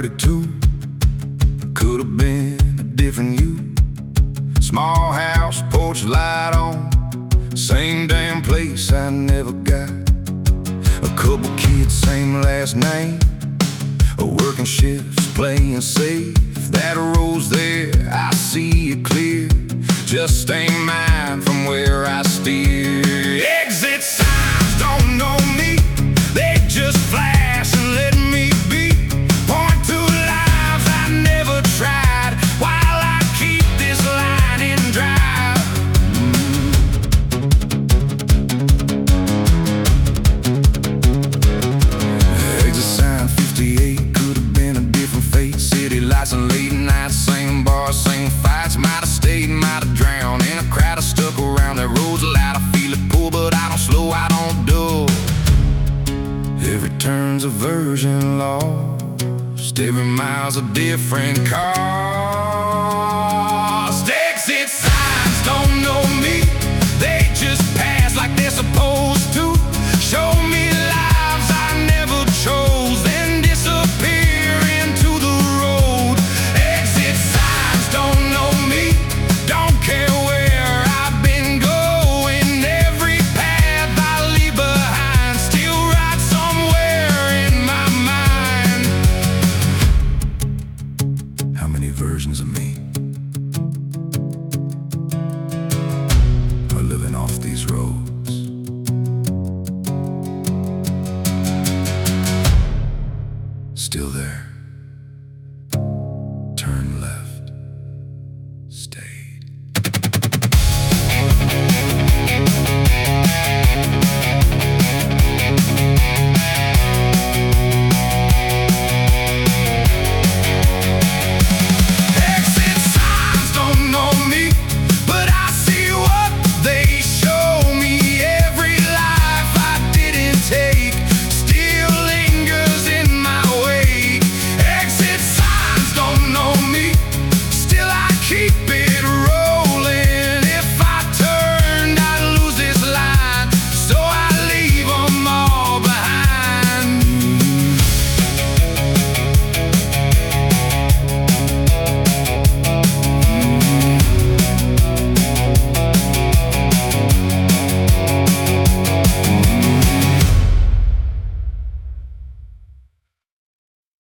32. Could have been a different you. Small house, porch light on, same damn place I never got. A couple kids, same last name, a working shifts, playing safe. That road's there, I see it clear, just ain't mine from where I steer. Exit signs don't know me, they just flash and let me be. Point to lives I never tried, while I keep this line in drive. Exit sign 58, could have been a different fate. City lights and late nights, same bars, same fights. Might have stayed, might have drowned in a crowd of stuck around. That road's loud, I feel it pull, but I don't slow, I don't dull. Every turn's a version lost, every mile's a different cost. Exit signs don't know me, they just pass like they're supposed to. Show me lives I never chose, then disappear into the road. Exit signs don't know me, don't care where I've been going. Every path I leave behind still right somewhere in my mind. How many versions of me are living off these roads? Still there. Turn left.